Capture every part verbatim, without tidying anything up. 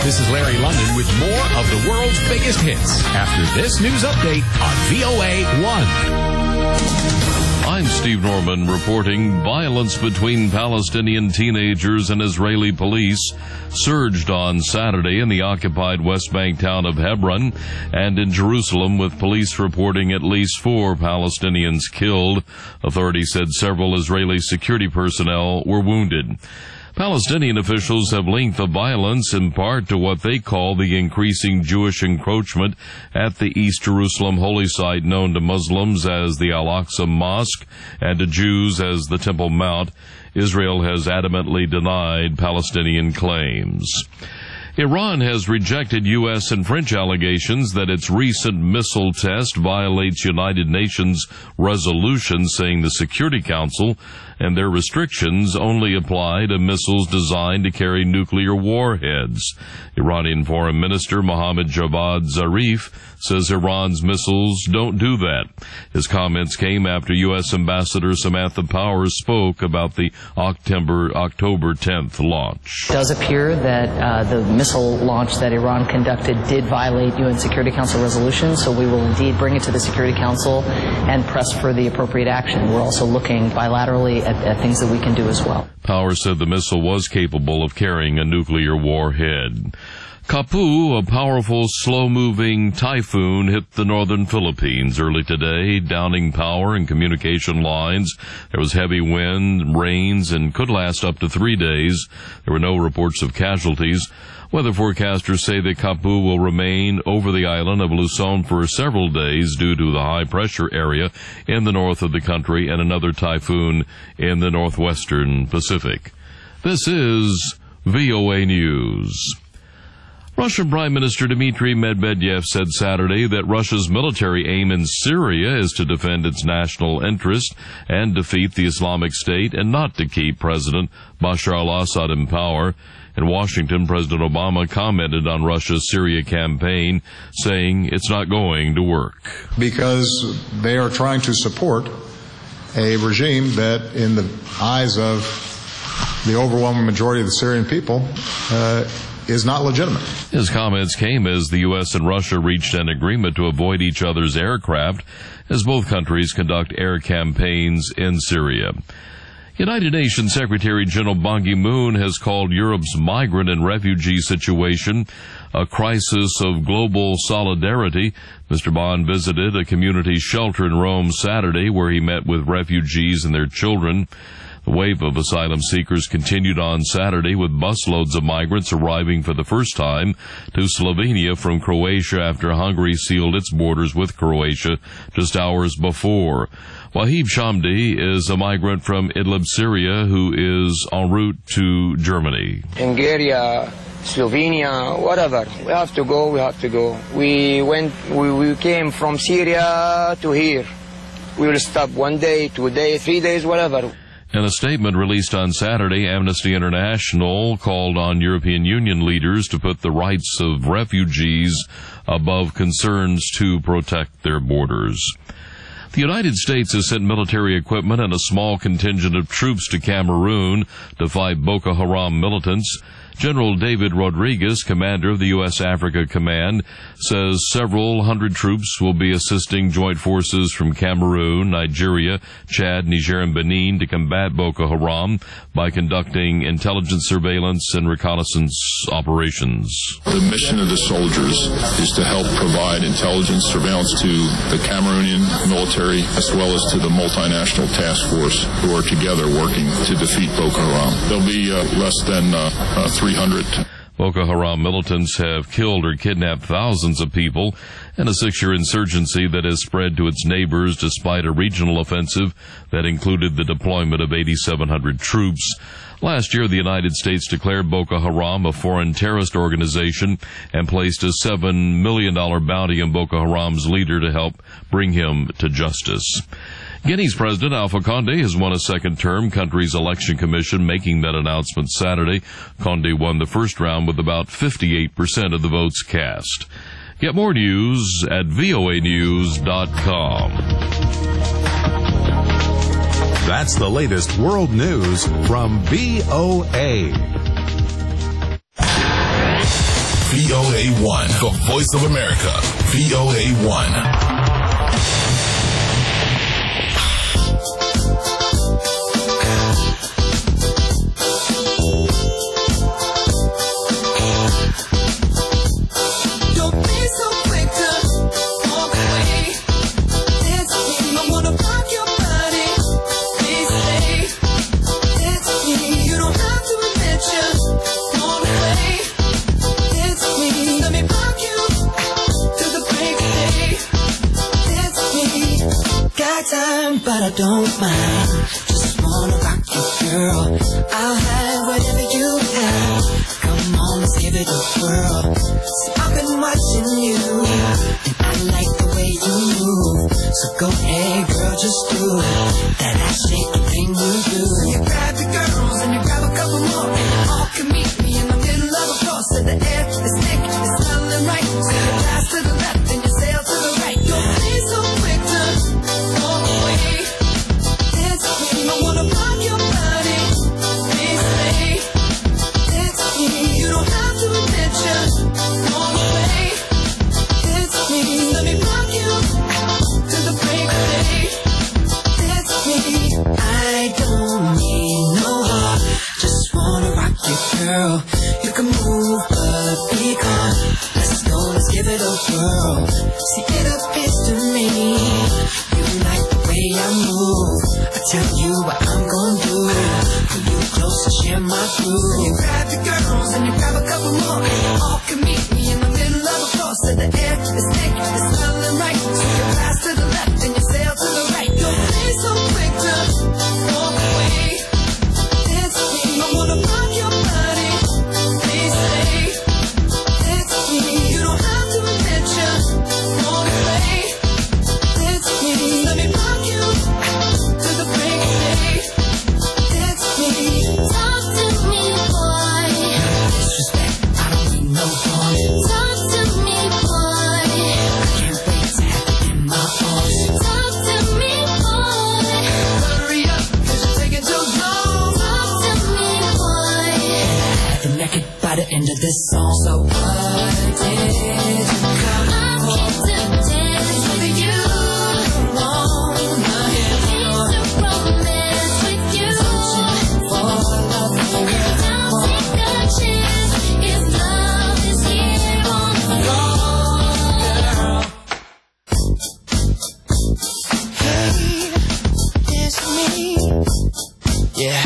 This is Larry London with more of the world's biggest hits after this news update on V O A one. I'm Steve Norman reporting violence between Palestinian teenagers and Israeli police surged on Saturday in the occupied West Bank town of Hebron and in Jerusalem, with police reporting at least four Palestinians killed. Authorities said several Israeli security personnel were wounded. Palestinian officials have linked the violence in part to what they call the increasing Jewish encroachment at the East Jerusalem holy site known to Muslims as the Al-Aqsa Mosque and to Jews as the Temple Mount. Israel has adamantly denied Palestinian claims. Iran has rejected U S and French allegations that its recent missile test violates United Nations resolutions, saying the Security Council and their restrictions only apply to missiles designed to carry nuclear warheads. Iranian Foreign Minister Mohammad Javad Zarif says Iran's missiles don't do that. His comments came after U S Ambassador Samantha Power spoke about the October, October tenth launch. It does appear that uh, the missile launch that Iran conducted did violate U N Security Council resolutions, so we will indeed bring it to the Security Council and press for the appropriate action. We're also looking bilaterally at, at things that we can do as well. Power said the missile was capable of carrying a nuclear warhead. Kapu, a powerful, slow-moving typhoon, hit the northern Philippines early today, downing power and communication lines. There was heavy wind, rains, and could last up to three days. There were no reports of casualties. Weather forecasters say that Kapu will remain over the island of Luzon for several days due to the high-pressure area in the north of the country and another typhoon in the northwestern Pacific. This is V O A News. Russian Prime Minister Dmitry Medvedev said Saturday that Russia's military aim in Syria is to defend its national interest and defeat the Islamic State and not to keep President Bashar al-Assad in power. In Washington, President Obama commented on Russia's Syria campaign, saying it's not going to work. Because they are trying to support a regime that, in the eyes of the overwhelming majority of the Syrian people, uh, is not legitimate. His comments came as the U S and Russia reached an agreement to avoid each other's aircraft as both countries conduct air campaigns in Syria. United Nations Secretary General Ban Ki-moon has called Europe's migrant and refugee situation a crisis of global solidarity. Mister Ban visited a community shelter in Rome Saturday where he met with refugees and their children. The wave of asylum seekers continued on Saturday with busloads of migrants arriving for the first time to Slovenia from Croatia after Hungary sealed its borders with Croatia just hours before. Wahib Shamdi is a migrant from Idlib, Syria, who is en route to Germany. Hungary, Slovenia, whatever. We have to go, we have to go. We went, we, we came from Syria to here. We will stop one day, two days, three days, whatever. In a statement released on Saturday, Amnesty International called on European Union leaders to put the rights of refugees above concerns to protect their borders. The United States has sent military equipment and a small contingent of troops to Cameroon to fight Boko Haram militants. General David Rodriguez, commander of the U S Africa Command, says several hundred troops will be assisting joint forces from Cameroon, Nigeria, Chad, Niger, and Benin to combat Boko Haram by conducting intelligence surveillance and reconnaissance operations. The mission of the soldiers is to help provide intelligence surveillance to the Cameroonian military as well as to the multinational task force who are together working to defeat Boko Haram. There'll be uh, less than uh, uh, three hundred. Boko Haram militants have killed or kidnapped thousands of people in a six-year insurgency that has spread to its neighbors despite a regional offensive that included the deployment of eighty-seven hundred troops. Last year, the United States declared Boko Haram a foreign terrorist organization and placed a seven million dollars bounty on Boko Haram's leader to help bring him to justice. Guinea's President Alpha Condé has won a second term, country's election commission making that announcement Saturday. Condé won the first round with about fifty-eight percent of the votes cast. Get more news at V O A news dot com. That's the latest world news from V O A. V O A one, the voice of America. V O A one. But I don't mind. Just wanna rock you, girl. I'll have whatever you have. Come on, let's give it a whirl. See, I've been watching you, and I like the way you move. So go ahead, girl, just do that ass shaking thing you do. You grab your girls and you grab a couple more, and you all can meet me in the middle of a course. So the air is thick, it's smelling right. So you pass to the left and you sail to the right. Don't be so quick to walk away. I wanna rock your body, please stay. It's me, you don't have to admit you want away. It's me, let me rock you to the break of day. It's me, I don't need no heart, just wanna rock you, girl. You can move, but be calm. Let's go, let's give it a whirl. See, it appears to me you like the way I move. I tell you what I'm gonna do. Pull you close and share my groove. You grab your girls and you grab a couple more, and you all can meet me in the middle of a course. So the air is thick, it's smelling right. So you pass to the left and you sail to the right. Don't be so quick to walk away. It's me, I wanna rock your body, please stay. It's me, you don't have to admit you want away. It's me, let me rock you to the break of day. It's me. Talk to me, boy. No disrespect, I don't need no boy. Talk to me, boy. I can't wait to have you in my arms. Talk to me, boy. Hurry up, cause you're taking too long. Talk to me, boy. I'll have you naked by the end of this song. So what did you come I'm here to dance with you. Yeah.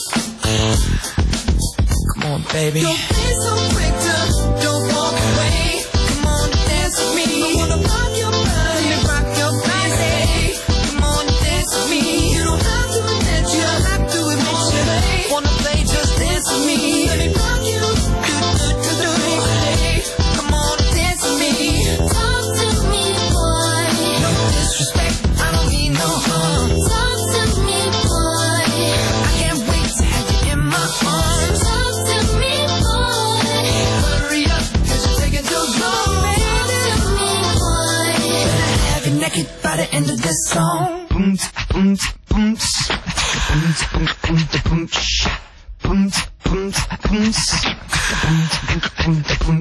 Come on, baby. Don't be so quick to don't walk away. Come on, dance with me. I wanna rock your body, rock your body. Come on, dance with me. You don't have to admit you, don't have to admit you. Wanna play, just dance with me. Let me rock you, do do do do do. Come on, dance with me. Talk to me, boy. No disrespect, I don't need no harm. Talk to me, boy. I can't wait to have you in my arms. Talk to me, boy. Hurry up, cause you're taking too long. Talk to me, boy. Better have you naked by the end of this song. Boom, boom, boom, boom, boom, boom, boom, boom, boom, boom, boom, boom,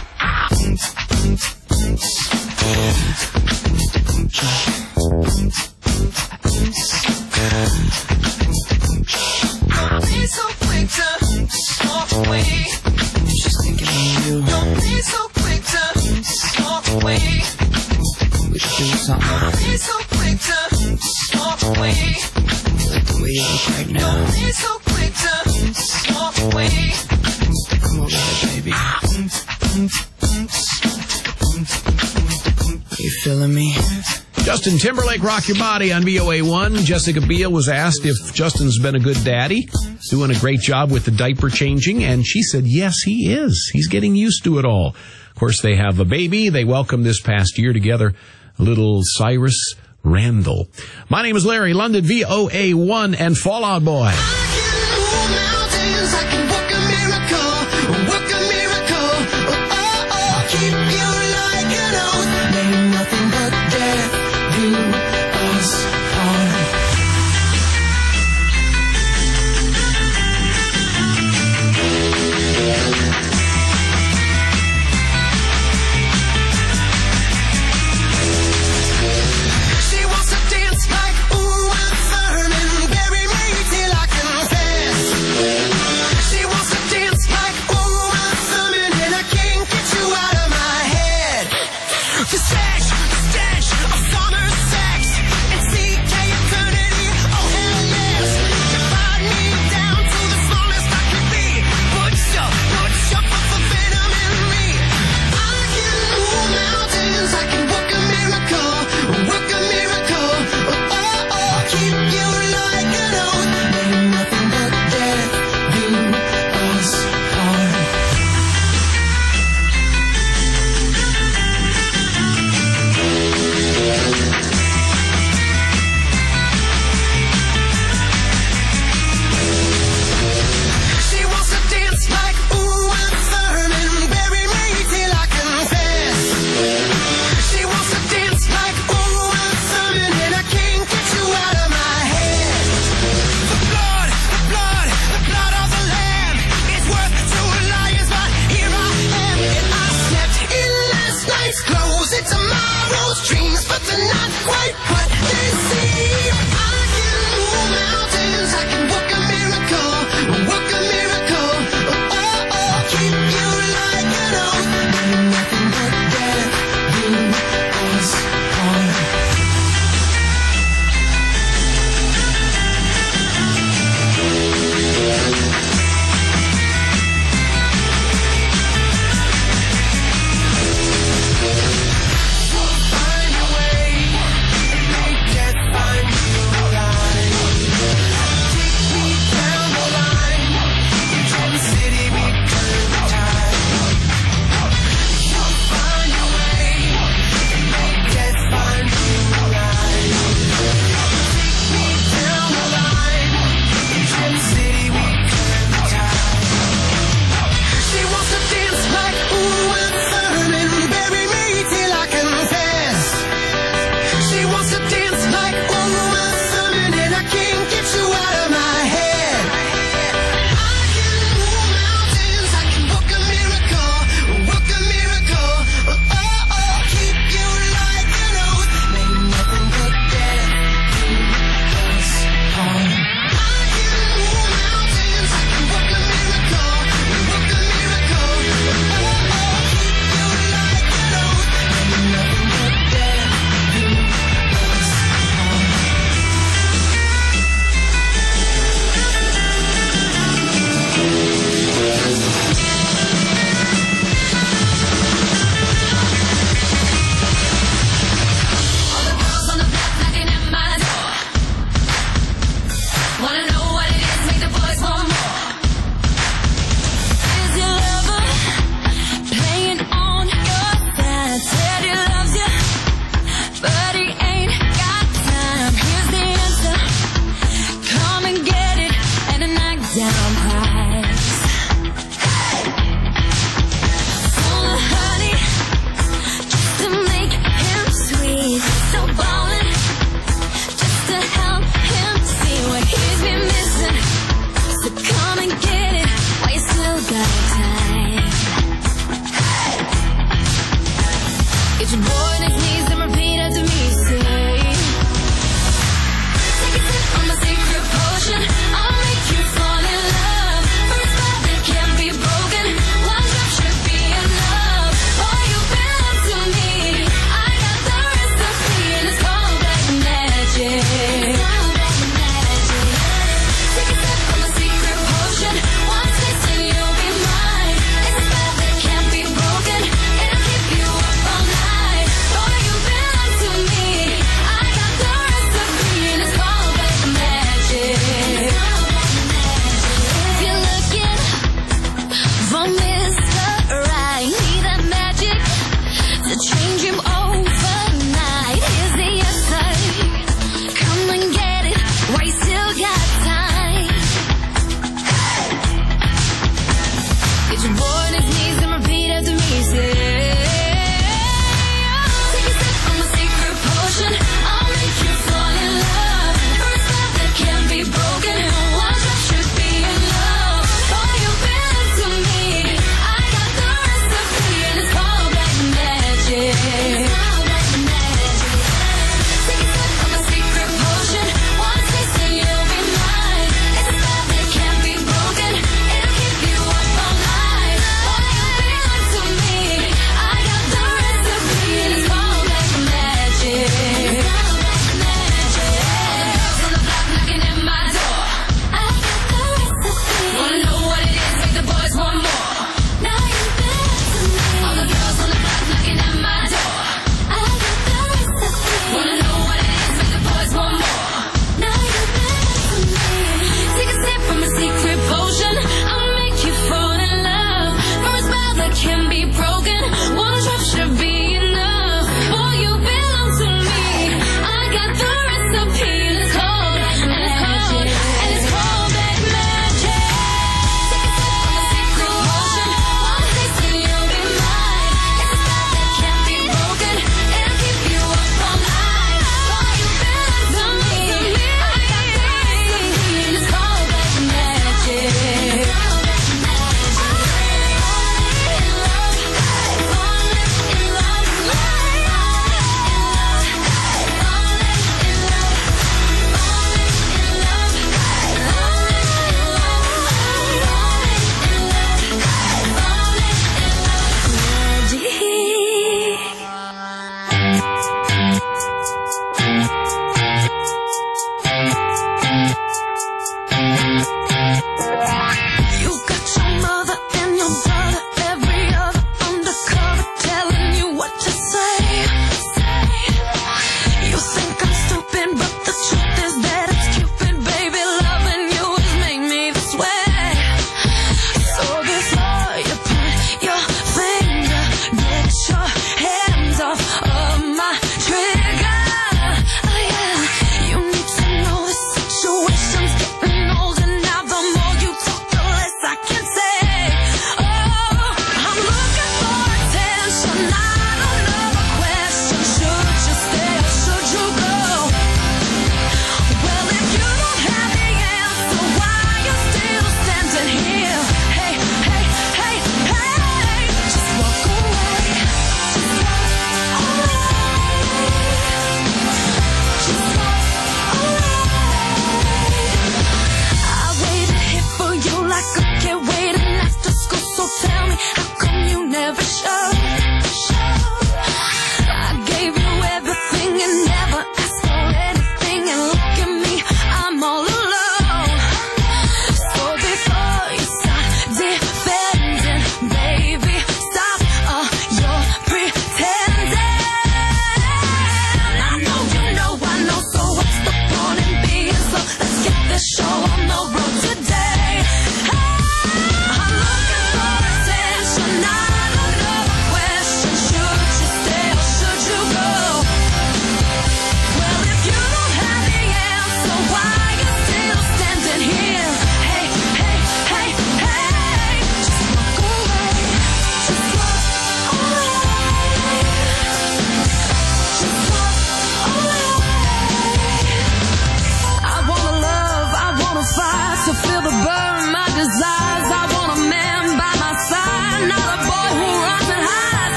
don't be so quick to walk away. Just thinking of you. Don't be so quick to walk away. We should do something. Don't be so quick to walk away. Like the way you look right now. Don't be so quick to walk away. Come over here, baby. You feeling me? Justin Timberlake, Rock Your Body on V O A one. Jessica Biel was asked if Justin's been a good daddy, doing a great job with the diaper changing, and she said, yes, he is. He's getting used to it all. Of course, they have a baby. They welcomed this past year together, little Cyrus Randall. My name is Larry London, V O A one, and Fall Out Boy.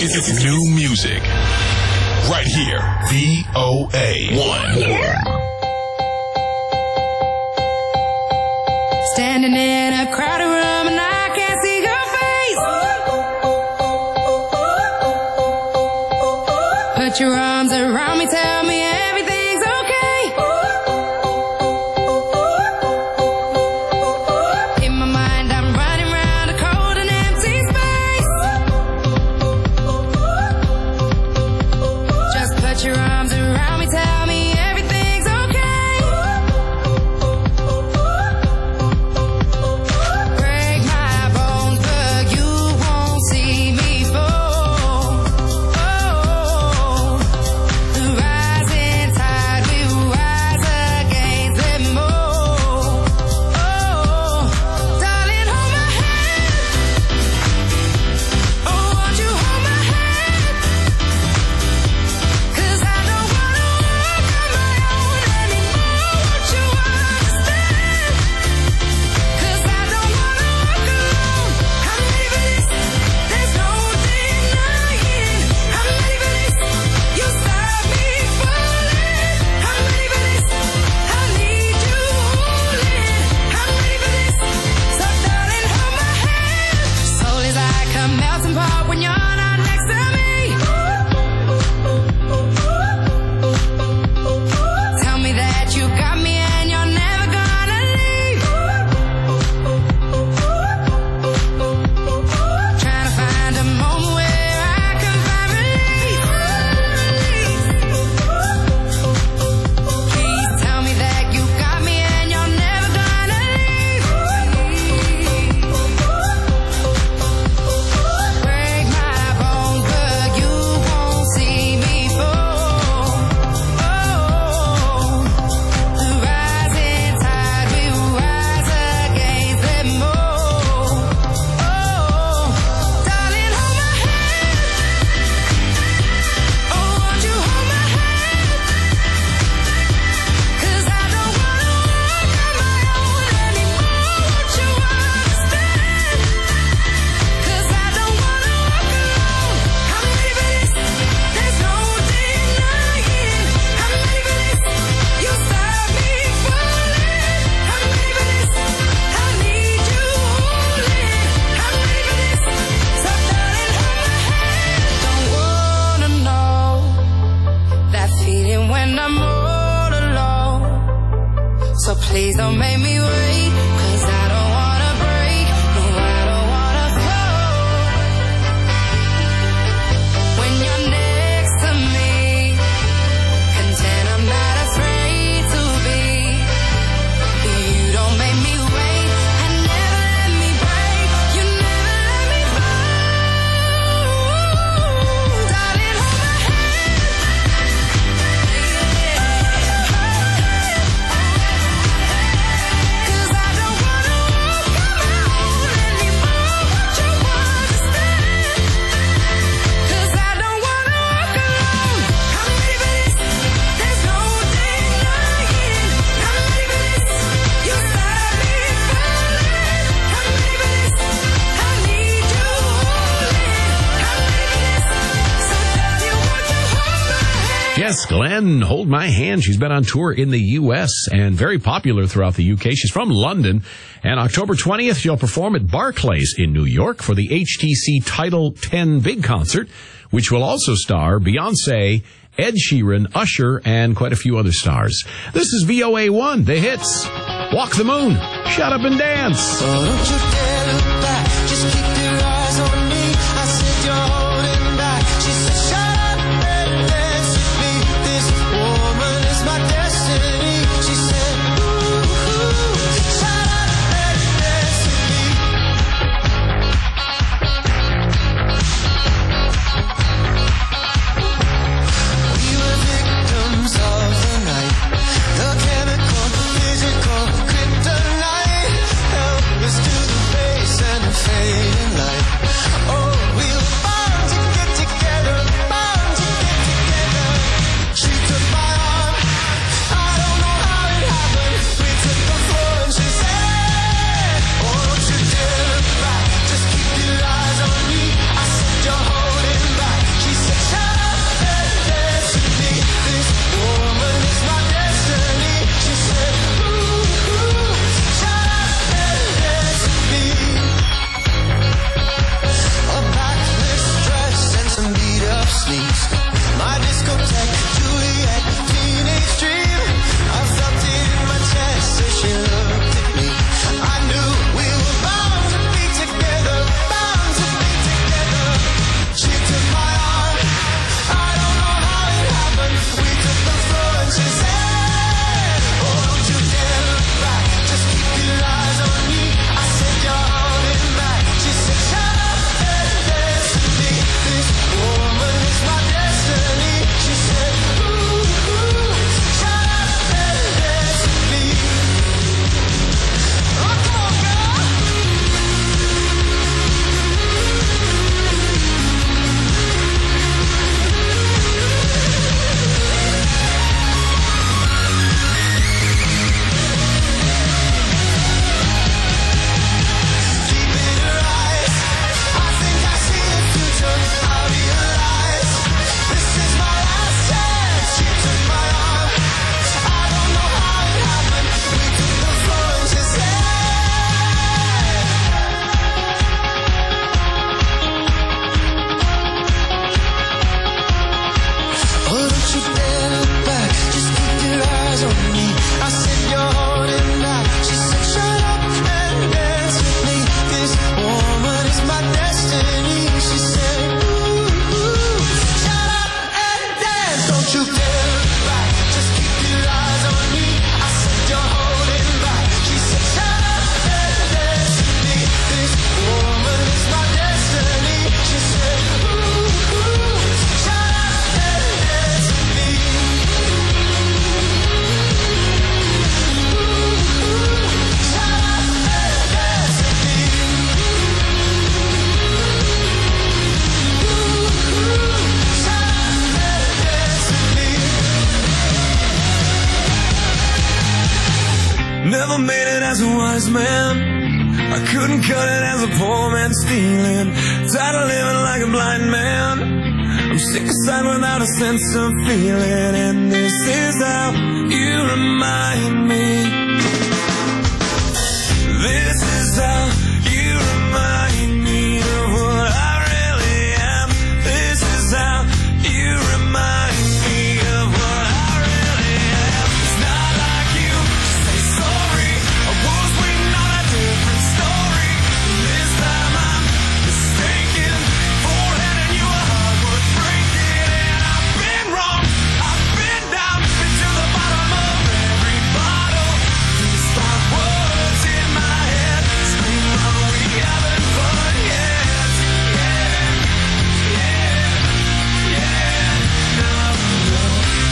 It's new music. Right here. V O A one. Standing in a crowded room and I can't see your face. Put your arms around me, tell me everything's okay. In my mind I'm running around a cold and empty space. Just put your arms around me, tell me everything's okay. Break my bones, but you won't see me fall. Oh, the rising tide will rise against them all. Oh, darling, hold my hand. Oh, won't you hold my hand? 'Cause I don't wanna walk on my own anymore. Won't you understand? 'Cause I don't wanna walk alone. I'm ready for this. There's no denying. I'm ready for this. You stop me falling. I'm ready for this. I need you holding. I'm ready for this. So darling, hold my hand. Soul is like a melting pot when you're not next to me. Tell me that you got me and you're never gonna leave. Trying to find a moment where I can find relief. Please tell me that you got me and you're never gonna leave. Break my bones, but you won't see me fall. Oh, the rising tide will rise against them all. Oh, darling, hold my hand. Oh, won't you hold my hand? 'Cause I don't wanna walk on my own anymore. Won't you understand? 'Cause I don't wanna walk alone. I'm ready for this. There's no denying. I'm ready for this. You stop me falling. I'm ready for this. I need you holding. I'm ready for this. So darling, hold my hand. Don't wanna know that feeling when I'm all alone. So please don't make me wait, 'cause I don't wanna break. No, I don't wanna fall. When you're next to me, content I'm not afraid to be. You don't make me wait and never let me break. You never let me fall. Darling, hold my hand. 'Cause I don't wanna walk on my own anymore. Won't you understand? 'Cause I don't wanna walk alone. I'm ready for this. There's no denying. I'm ready for this. You stop me falling. I'm ready for this. I need you holding. I'm ready for this. So darling, won't you hold my hand? Jess Glenn, Hold My Hand. She's been on tour in the U S and very popular throughout the U K. She's from London. And October twentieth, she'll perform at Barclays in New York for the H T C Title ten Big Concert, which will also star Beyonce, Ed Sheeran, Usher, and quite a few other stars. This is V O A one, the hits. Walk the Moon, Shut Up and Dance. Oh, don't you dare look back. Just keep your eyes on me. I said you're holding back. She said, shut up and dance with me. This woman is my destiny. She said, ooh, ooh, shut up and dance with me. We were victims of the night. The chemical, the physical, kryptonite. Help us to the Never made it as a wise man. I couldn't cut it as a poor man stealing. Tired of living like a blind man. I'm sick aside without a sense of feeling. And this is how you remind me. This is how you remind me of what I really am. This is how you remind me of what I really am. It's not like you to say sorry. I was waiting on a different story. This time I'm mistaken for handing you a heart worth breaking. And I've been wrong, I've been down, been to the bottom of every bottle. These five words in my head scream out, we haven't fun yet. Yeah, yeah, yeah, no, no.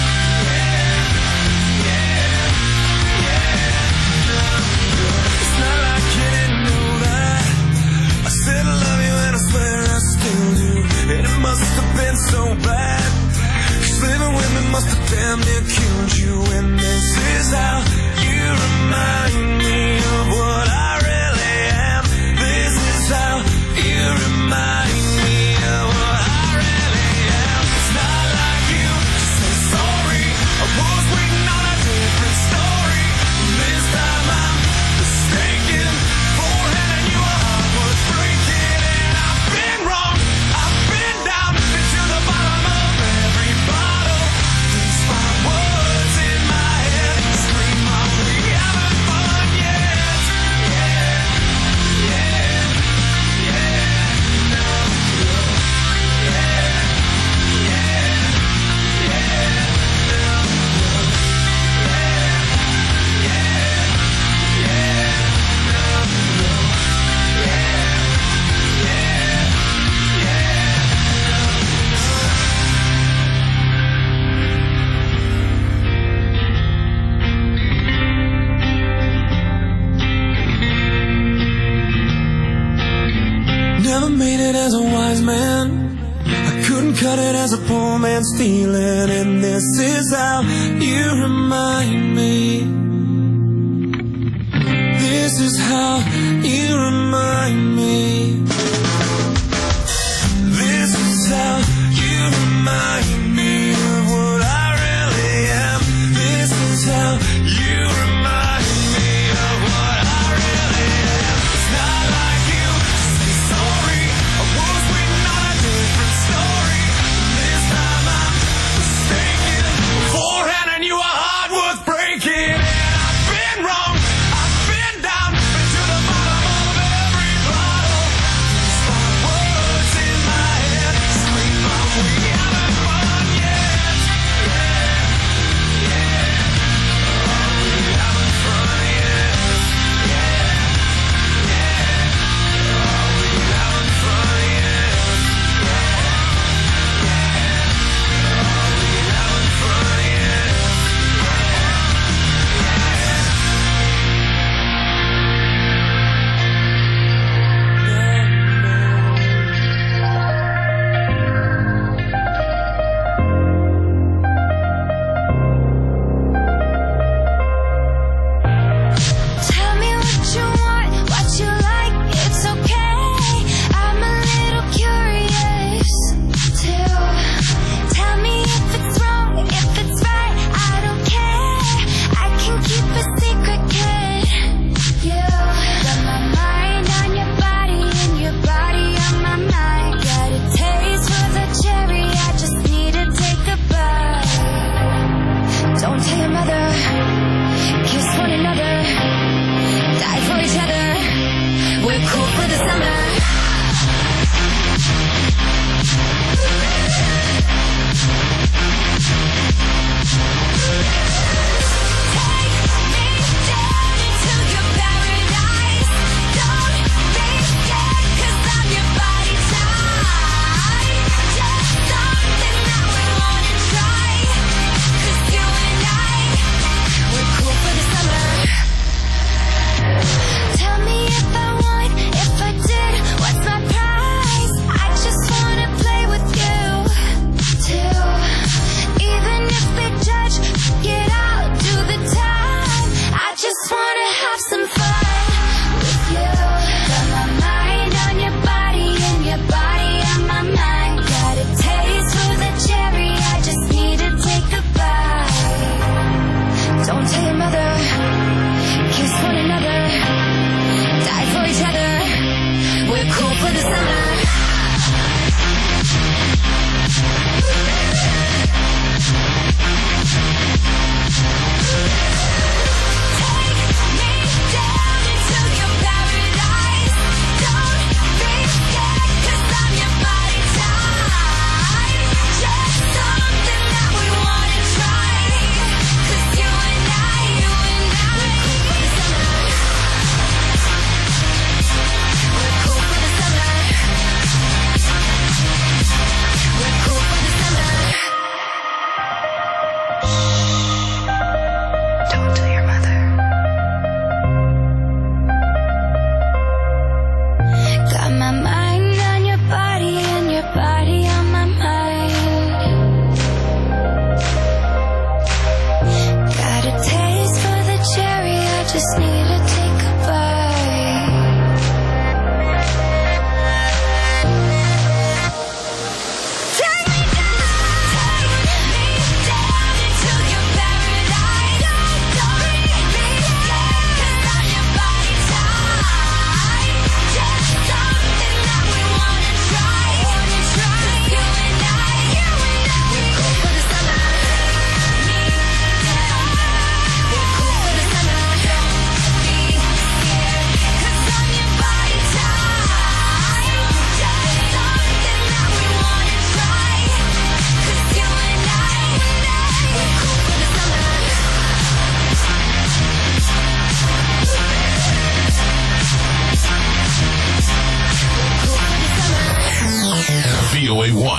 Yeah, yeah, yeah, no, no. It's not like you didn't know that. I said I love you and I swear I still do. And it must have been so bad, 'cause living with me must have damn near killed you. And this is how you remind me of what I really am. This is how you remind me of what I really am. It's not like you to say sorry. I was waiting on a different story. This time I'm mistaken for handing you a heart worth breaking. And I've been wrong, I've been down, been to the bottom of every bottle. These five words in my head scream out, we haven't fun yet. Yeah, yeah, yeah, no, no. Yeah, yeah, yeah, no, no. Yeah, yeah, yeah, no, no. Yeah, yeah, Never made it as a wise man. I couldn't cut it as a poor man stealing. And this is how you remind me. This is how you remind me. This is how you remind me of what I really am. This is how you remind me of what I really am. It's not like you to say sorry. I was waiting on a different story. This time I'm mistaken for handing you a heart worth breaking.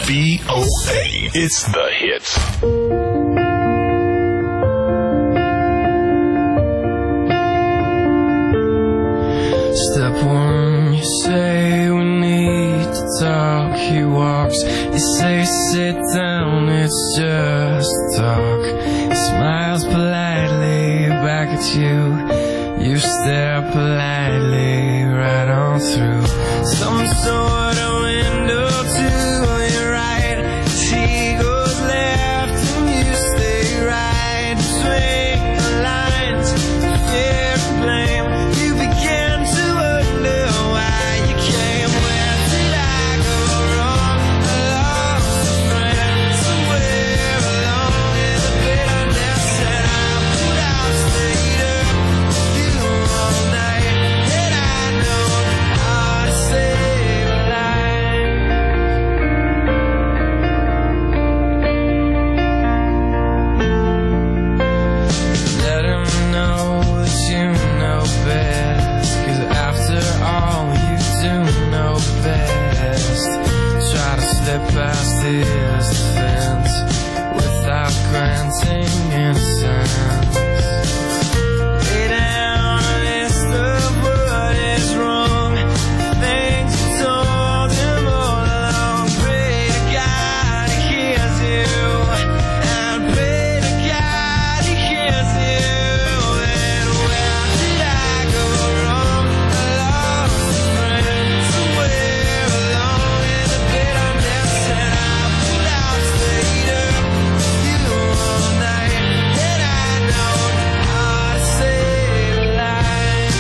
V O A. It's the hits. Step one, you say we need to talk. He walks, you say sit down, it's just talk. He smiles politely back at you. You stare politely right on through some sort of window to your right. She goes left and you stay right. Between the lines, fear and blame. You begin to wonder why you came. Where did I go wrong? I lost a friend somewhere along in the bitterness, and I put out, stayed up with you all night. And I know how to save a life. Let him know that you know best, 'cause after all you do know best. Try to slip past his defense without granting innocence. Lay down a list of what is wrong, things you told him all along. Pray to God he hears you, and pray to God he hears you. And where did I go wrong? I lost a friend somewhere along in the bitterness, and I put out, stayed up with you all night. And I know how to save a life.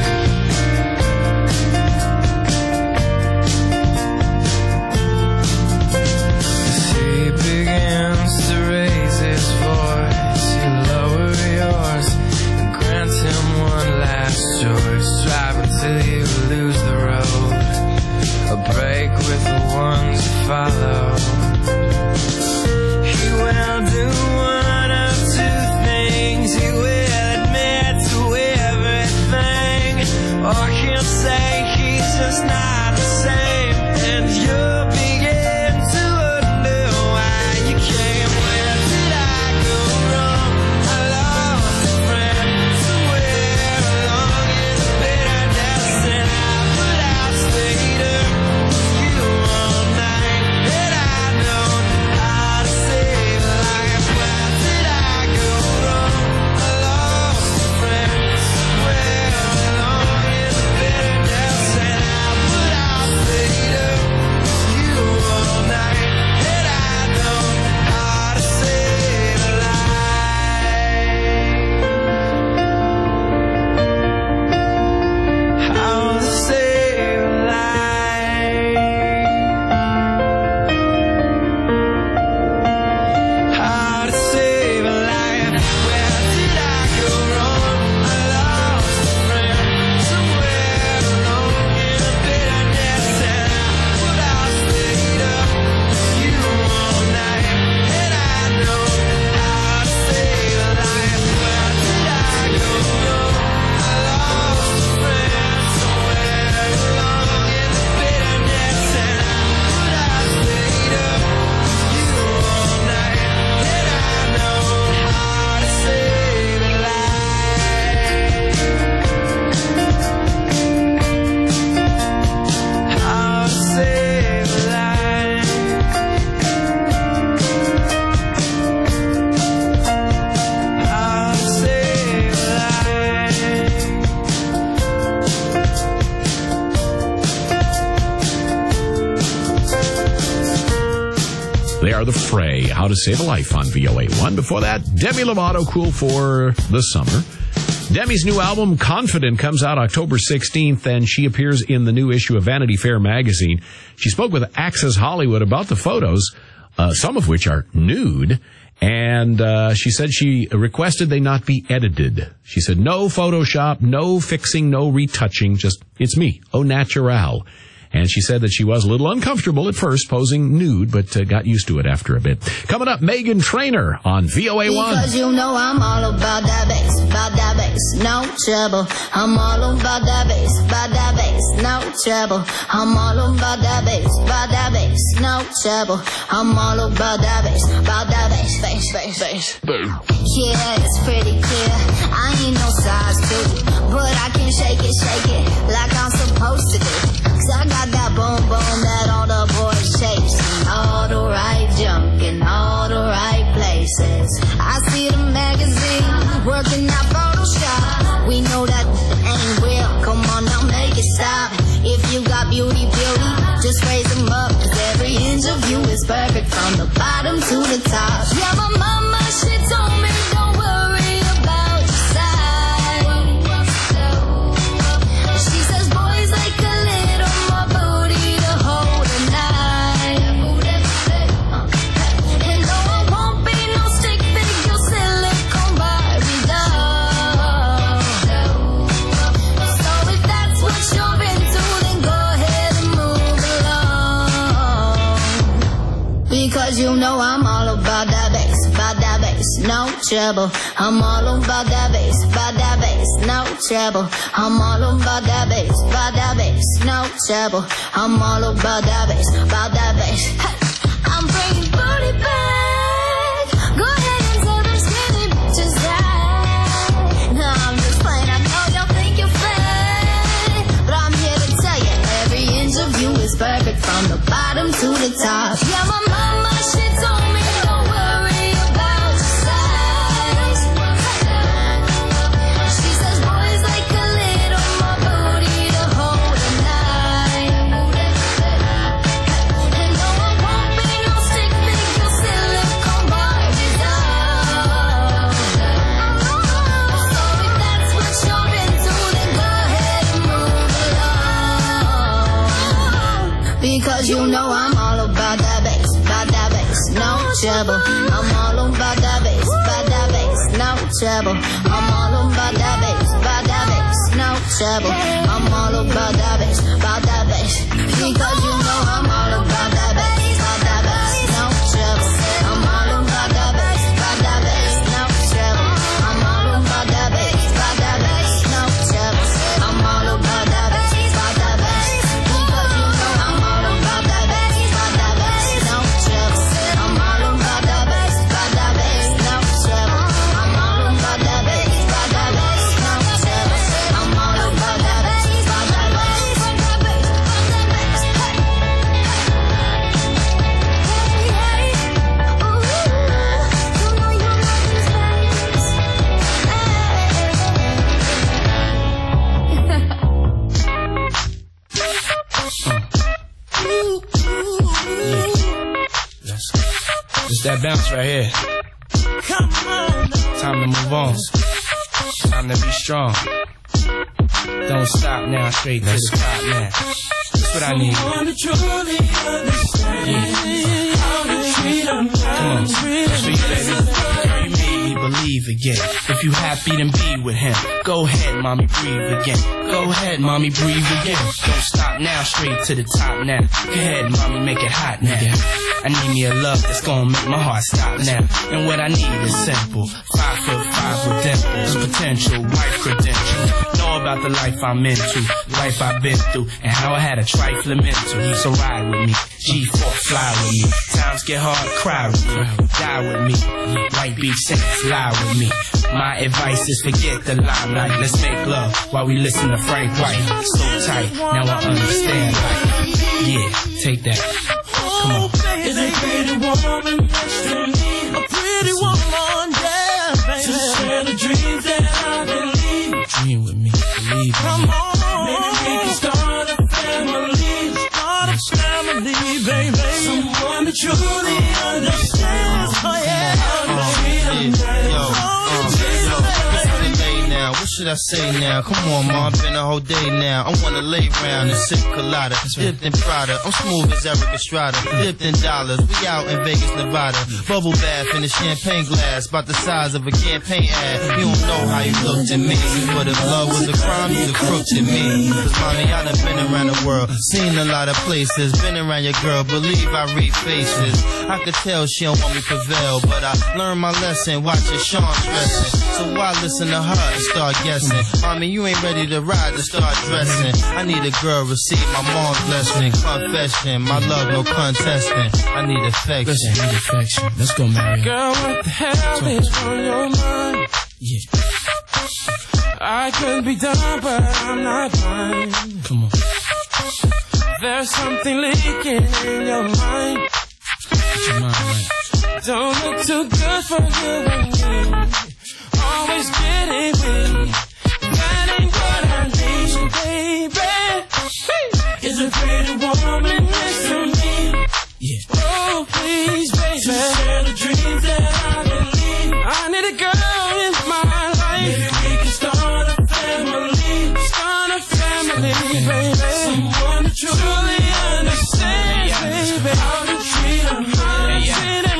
As he begins to raise his voice, you lower yours and grant him one last choice. Drive until you lose the road, a break with the ones you follow. He will do one of two things. He will admit to everything, or he'll say he's just not the same, and you'll begin to wonder why you came. Where did I go wrong? I lost a friend somewhere along in the bitterness, and I put out, stayed up with you all night. And I know how to save a life. Where did I go wrong? I lost a friend somewhere along in the bitterness, and I put out, stayed up with you all night. And I know how to save a life. How to save a life. How to save a life. Where did I go wrong? I lost a friend somewhere along in the bitterness, and I put out, stayed up with you all night. And I know how to save a life. Where did I go wrong? I lost a friend somewhere along in the bitterness, and I put out, stayed up with you all night. And I know how to save a life. How to save a life. How to save a life. They are the Fray, How to Save a Life on V O A one. Before that, Demi Lovato, Cool for the Summer. Demi's new album, Confident, comes out October sixteenth, and she appears in the new issue of Vanity Fair magazine. She spoke with Access Hollywood about the photos, uh, some of which are nude, and uh, she said she requested they not be edited. She said, no Photoshop, no fixing, no retouching, just, it's me, au natural. And she said that she was a little uncomfortable at first posing nude, but uh, got used to it after a bit. Coming up, Meghan Trainor on V O A one. Because you know I'm all about that bass, about that bass, no trouble. I'm all about that bass, about that bass, no trouble. I'm all about that bass, about that bass, no trouble. I'm all about that bass, about that bass, bass, bass, bass. Yeah, it's pretty clear. I ain't no size two, but I can shake it, shake it like I'm supposed to do. Cause I got that boom boom that all the boys chase, and all the right junk in all the right places. I see the magazine working out Photoshop. We know that ain't real. Come on now, make it stop. If you got beauty, beauty, just raise them up. Cause every inch of you is perfect from the bottom to the top. Yeah, my mama, she told me don't worry about your size. She says boys like a little more booty to hold a knife. And no, I won't be no stick figure silicone Barbie doll. So if that's what you're into, then go ahead and move along. Because you know I'm all about that bass, about that bass, no trouble. I'm all about that bass, about that bass, no trouble. I'm all about that bass, about that bass, no trouble. I'm all about that bass, about that bass. Hey, I'm bringing booty back. Go ahead and tell them skinny bitches that. No, I'm just playing. I know y'all think you're fake, but I'm here to tell you every inch of you is perfect from the bottom to the top. Yeah, my mama, she told me don't worry about your size. She says boys like a little more booty to hold a knife. And no, I won't be no stick figure silicone Barbie doll. So if that's what you're into, then go ahead and move along. Because you know I'm all about that bass, about that bass, no trouble. I'm all about that bass, about that bass, no trouble. I'm all about that bass, about that bass, no trouble. I'm all about that bass, about that bass. Because you know I'm all about that bass, about that bass, no trouble. I'm all about that bass, about that bass, no trouble. I'm all about that bass, about that bass, no trouble. I'm all about that bass, about that bass. Because you know I'm all about that bass, about that bass, no trouble. I'm all about that bass, about that bass, no trouble. I'm all about that bass, about that bass, no trouble. I'm all about that bass, about that bass, about that bass, about that bass. Hey, hey, ooh, you know you love this bass. It's that bounce right here. Time to move on. Time to be strong. Don't stop now, straight to the top now. That's what I need. Yeah. Come on, sweet baby. You made me believe again. If you happy, then be with him. Go ahead, mommy, breathe again. Go ahead, mommy, breathe again. Don't stop now, straight to the top now. Go ahead, mommy, make it hot now. I need me a love that's gonna make my heart stop now. And what I need is simple. Five foot five with dimples, potential, white credentials. Know about the life I'm into, life I've been through, and how I had a trifling mental. So ride with me, G four, fly with me. Times get hard, cry with me, die with me. White beach saints, lie with me. My advice is forget the limelight. Let's make love while we listen to Frank White. So tight, now I understand life. Yeah, take that. Come on. Is a pretty woman next to me? A pretty woman, yeah, baby. To share the dreams that I believe. Dream with me, believe me. Come on, maybe we can start a family. Start a family, baby. Someone that truly understands. Oh yeah, baby. Yo, uh, yo, this is the day now. What's should I say now? Come on, ma, been a whole day now. I wanna lay round and sip colada, dipped in Prada. I'm smooth as Eric Estrada, dipped in dollars. We out in Vegas, Nevada. Bubble bath in a champagne glass, about the size of a campaign ad. You don't know how you looked at me, but if love was a crime, you'd have crooked at me. Cause mommy, I done been around the world, seen a lot of places, been around your girl, believe I read faces. I could tell she don't want me to prevail, but I learned my lesson, watching Sean stressing. So why listen to her and start guessing? Mommy, you ain't ready to ride to start dressing. I need a girl, receive my mom's blessing. Confession, my love, no contesting. I need affection. Listen, I need affection. Let's go, Mary. Girl, what the hell is on your mind? Yeah. I could be done, but I'm not blind. Come on. There's something leaking in your mind. Get your mind right. Don't look too good for you and me. Always getting weak. That ain't what I need, baby. Is a pretty woman next to me. Yeah. Oh, please, baby. To share the dreams that I believe. I need a girl in my life. Maybe we can start a family. Start a family, baby. Someone to truly understand, baby. How to treat them, how to treat them.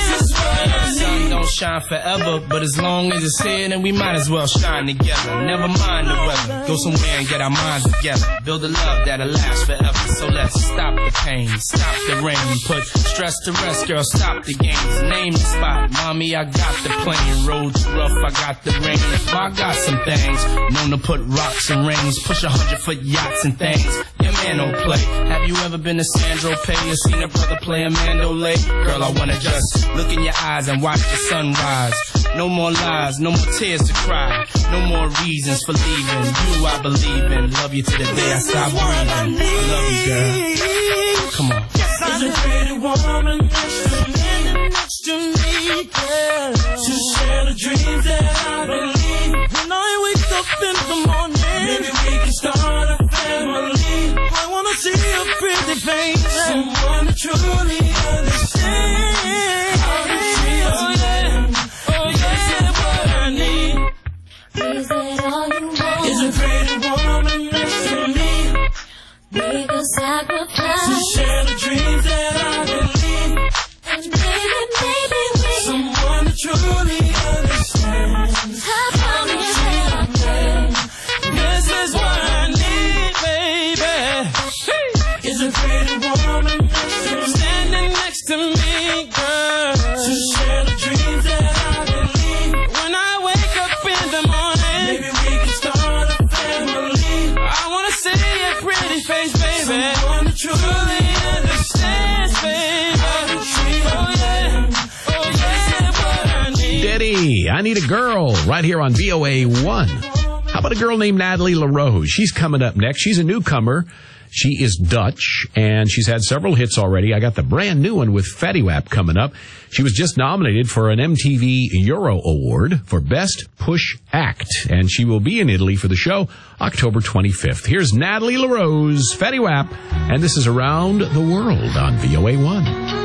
Sun don't shine forever, but as long as it's here, then we might as well shine together. Never mind the weather, go somewhere and get our minds together. Build a love that'll last forever. So let's stop the pain, stop the rain, put stress to rest, girl, stop the games. Name the spot, mommy, I got the plane. Road too rough, I got the rain. I got some things, known to put rocks and rings, push a hundred foot yachts and things. Your man don't play. Have you ever been to Sandro Pay or seen a brother play a mandolay? Girl, I wanna just look in your eyes and watch the sunrise. No more lies, no more tears to cry. No more reasons for leaving. You I believe in. Love you to the day I stop breathing. I love you, girl. Come on. Is a pretty woman next to me, next to me, girl. To share the dreams that I believe. When I wake up in the morning, maybe we can start a family. I wanna see a pretty face, someone to truly understand. How to treat us, oh yeah, oh yeah, what I need. Is that all you want? Is a pretty woman next to me. Make a sacrifice. To share the dreams that I believe. And baby, baby, we someone to truly understand. How come you said I can? This is what I need, baby. Is a pretty woman next to me, standing next to me, girl. To share the dreams that I believe. When I wake up in the morning, maybe we can start a family. I wanna see a pretty face, baby. Someone to truly understand, baby. Oh yeah, oh yeah, what I need. Daddy, I Need a Girl, right here on V O A one. How about a girl named Natalie LaRose? She's coming up next. She's a newcomer. She is Dutch, and she's had several hits already. I got the brand new one with Fetty Wap coming up. She was just nominated for an M T V Euro Award for Best Push Act, and she will be in Italy for the show October twenty-fifth. Here's Natalie LaRose, Fetty Wap, and this is Around the World on V O A one.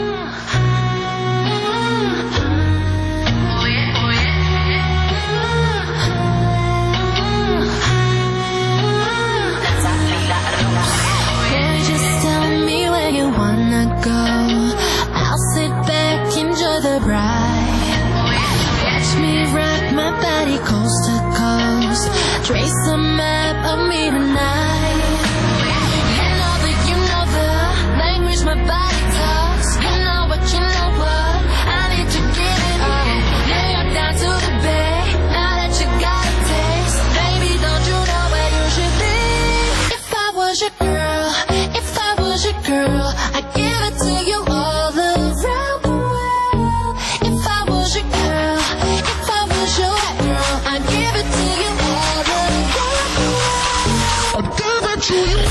Coast to coast, trace a map of me tonight. You know that you know the language my body talks. You know what, you know what, I need to get it on. New York down to the Bay, now that you got a taste, baby, don't you know where you should be? If I was your girl, if I was your girl, I'd give it to you all around the world. If I was your girl, if I was your girl, I'd give it to you all the world. I'd give it to you.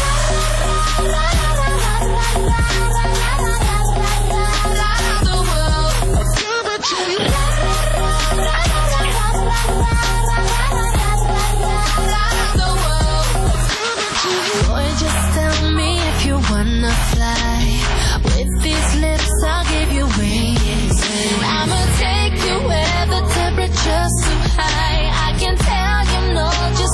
Boy, just tell me if you wanna fly. With these lips, I'll give you wings. I'ma take you where the temperature's too high. I can tell you know just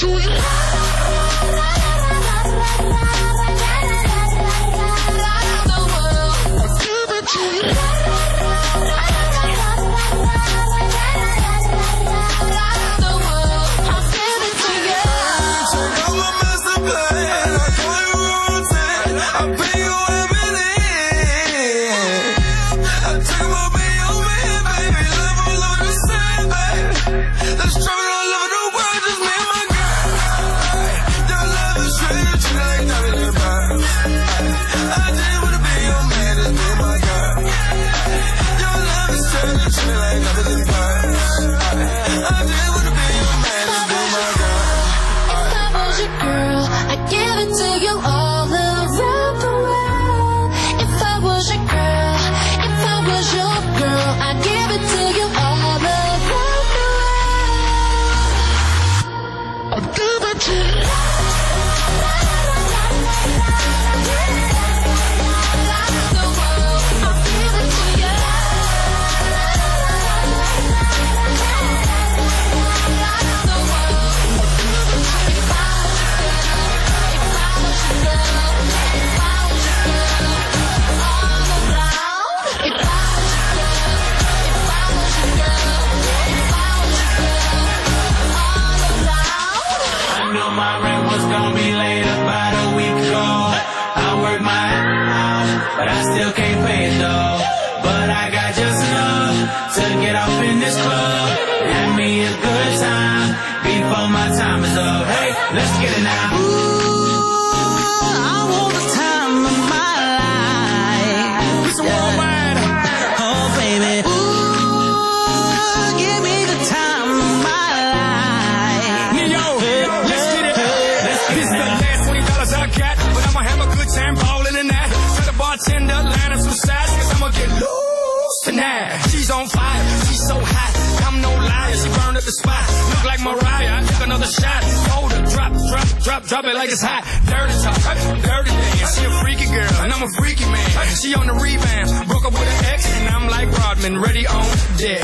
Drop it like it's hot. Dirty talk, dirty dance. She a freaky girl, and I'm a freaky man. She on the rebound, broke up with an ex, and I'm like Rodman, ready on deck.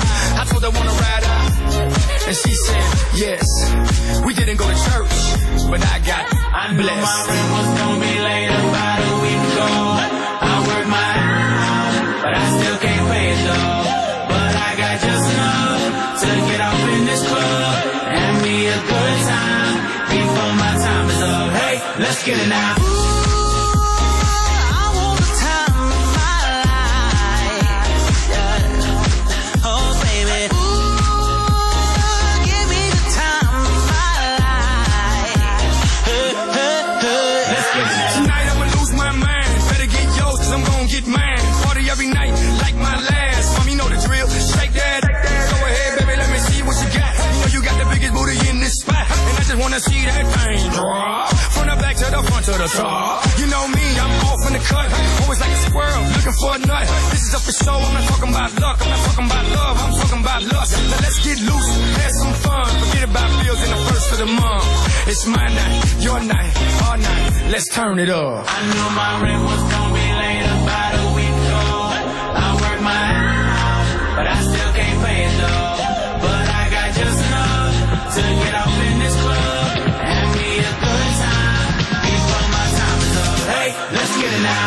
I told her wanna ride out, and she said yes. We didn't go to church, but I got I knew blessed. my rent was gonna be late about a week ago. I worked my ass, but I still can't pay it though. But I got just enough to get off in this club and me a good time before my time is up. Hey, let's get it now. Wanna see that thing drop from the back to the front to the top. You know me, I'm off in the cut, always like a squirrel looking for a nut. This is up for show. I'm not talking about luck, I'm not talking about love, I'm talking about lust. Now let's get loose, have some fun. Forget about bills in the first of the month. It's my night, your night, our night. Let's turn it up. I knew my rent was gonna be late about a week ago. I worked my ass, but I still can't pay it though. But I got just enough to get off in this club. Let's get it now.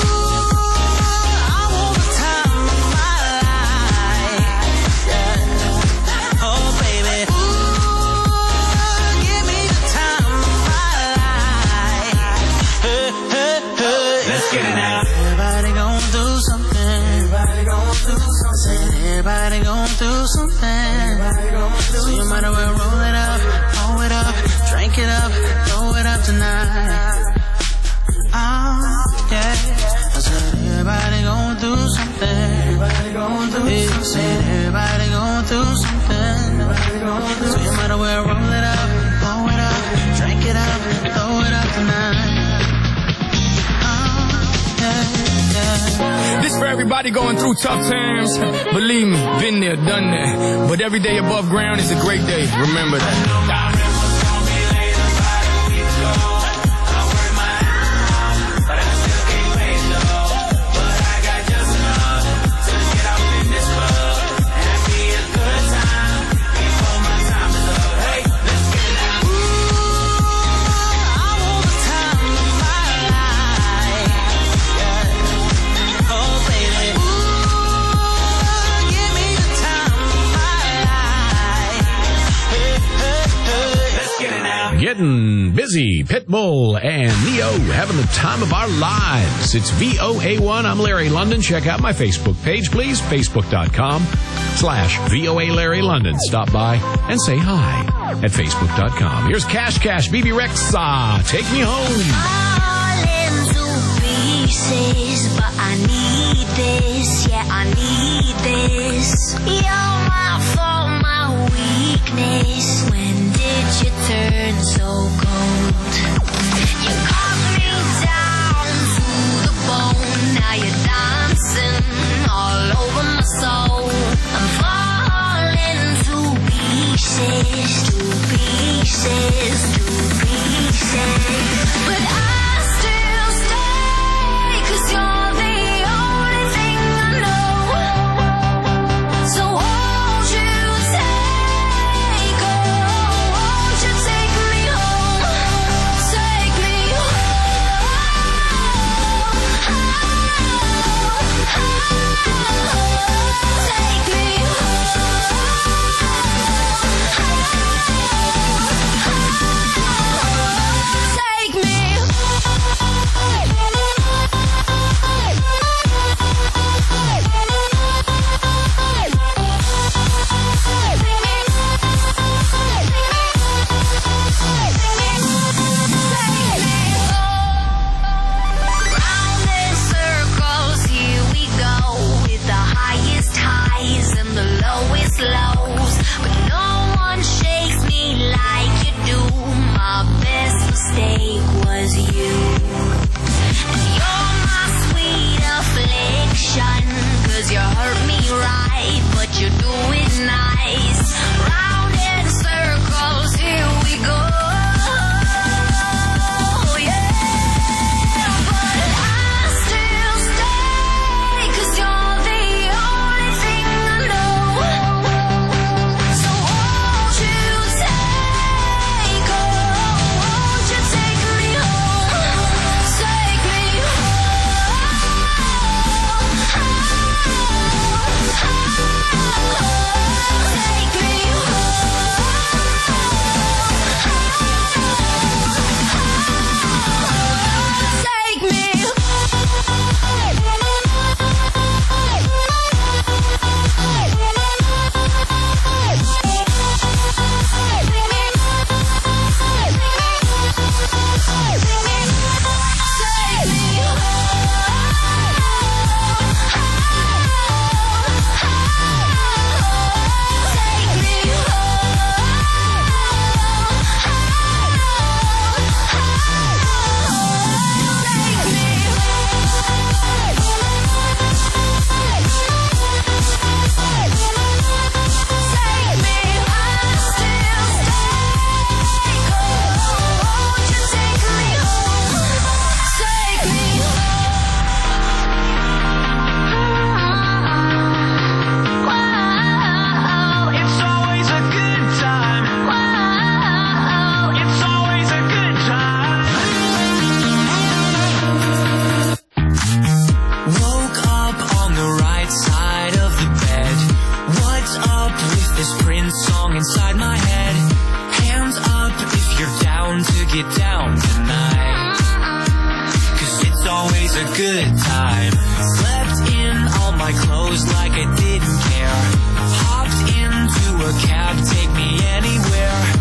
Everybody gon' do something. So you might as well roll it up, roll it up, drink it up, throw it up tonight. Oh, yeah. I said everybody gon' do something. Everybody gon' do yeah, something. Said everybody gon' do something. Everybody gon' do so you might as well roll it up, roll it up, drink it up, throw it up tonight. This for everybody going through tough times. Believe me, been there, done that. But every day above ground is a great day. Remember that. Getting busy. Pitbull and Neo having the time of our lives. It's V O A one. I'm Larry London. Check out my Facebook page, please. Facebook.com slash V O A Larry London. Stop by and say hi at Facebook dot com. Here's Cash Cash, B B Rexa. Take me home. Fall into pieces, but I need this. Yeah, I need this. You're my fault, my weakness. When did you turn so cold? You cut me down to the bone. Now you're dancing all over my soul. I'm falling to pieces, to pieces, to pieces. But I still stay, 'cause you're the only thing I know. So won't you take, oh, won't you take me home? Take me Round in circles, here we go, with the highest highs and the lowest lows. But no one shakes me like you do. My best mistake was you. And you're my sweet affliction, 'cause you hurt me right, but you do it nice. Round in circles, here we go. Yeah. But I still stay, 'cause you're the only thing I know. So won't you take, oh, won't you take me home? Take me Take me. It's always a good time. It's always a good time. Woke up on the right side of the bed. What's up with this Prince song inside my head? Hands up if you're down to get down tonight. 'Cause it's always a good time. Slept in all my clothes like I didn't care. Hopped into a cab, take me anywhere.